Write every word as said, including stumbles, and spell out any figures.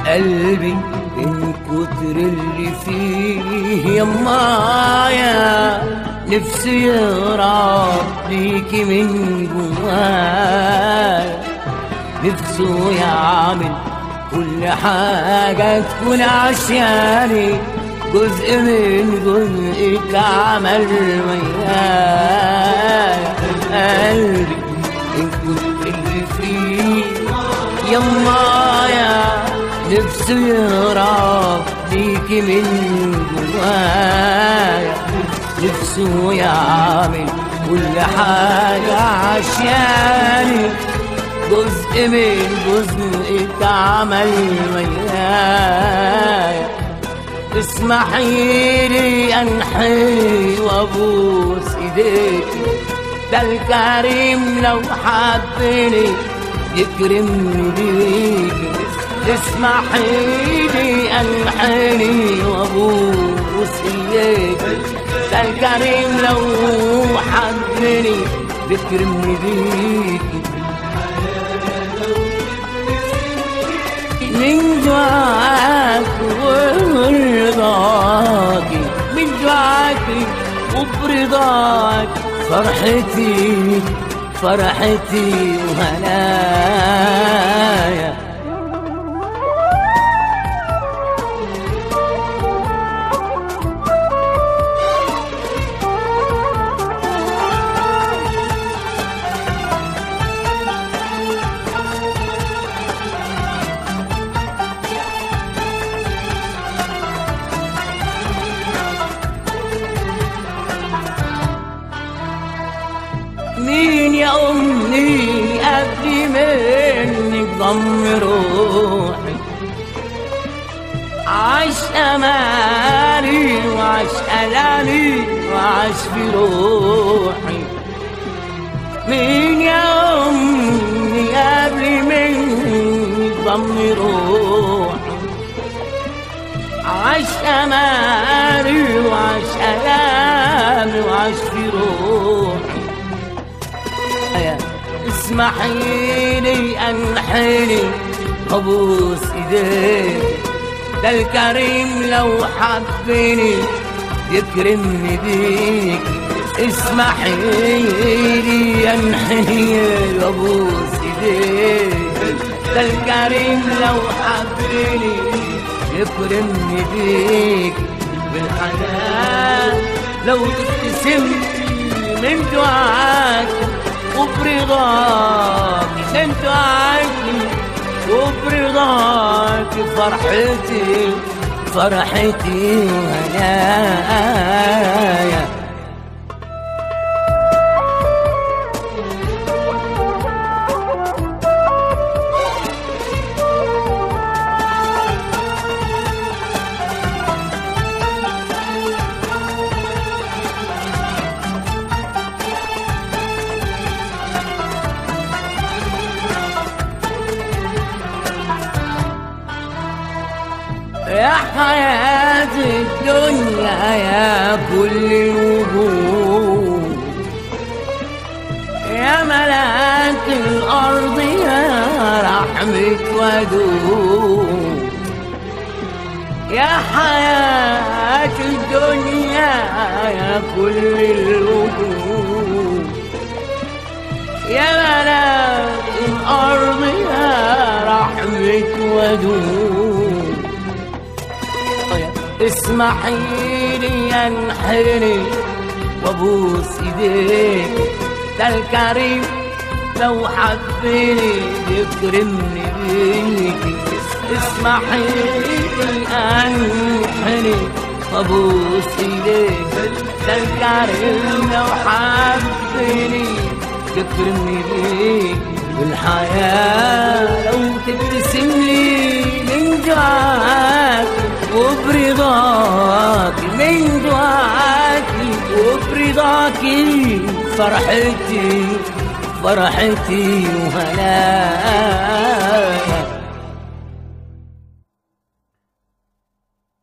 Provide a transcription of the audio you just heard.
قلبي من كتر اللي فيه يمايا نفسي يهرب ليكي من جوايا، نفسه يعمل كل حاجة تكون عشاني، جزء من جزءك عمل ويايا. قلبي من كتر اللي فيه يمايا نفسي يهرب ليكي من جوايا، نفسه يعمل كل حاجة عشاني، جزء من جزءك عمل ويايا. اسمحيلي انحني وابوس ايديكي، ده الكريم لو حبني يكرمني بيكي. اسمحيلي انحني وابوس ايديكي، ده الكريم لو حبني يكرمني بيكي. من دعاك ورضاكي، من دعاكي وبرضاك فرحتي فرحتي وهنايا. مين يا أمي قبل منك ضم روحي، عاش أمالي وعاش ألامي وعاش في روحي. مين يا أمي قبل منك ضم روحي، عاش أمالي وعاش ألامي وعاش في روحي. اسمحيلي انحني ابوس ايديك، ده الكريم لو حبني يكرمني بيك. اسمحيلي انحني ابوس ايديك، ده الكريم لو حبني يكرمني بيك. بالحنان لو تبتسم من دعاك وبرضاك، من دعاكي وبرضاك فرحتي فرحتي وهنايا. يا حياة الدنيا يا كل الوجود، يا ملاك الأرض يا رحمة ودود. يا حياة الدنيا يا كل الوجود، يا ملاك الأرض يا رحمة ودود. اسمحيلي انحني وابوس ايديك، ده الكريم لو حبني يكرمني بيكي. اسمحيلي انحني وابوس ايديك، ده الكريم لو حبني يكرمني بيكي. والحياة لو تبتسم لي من دعاك وبرضاك، من دعاكي وبرضاكي فرحتي فرحتي وهنايا.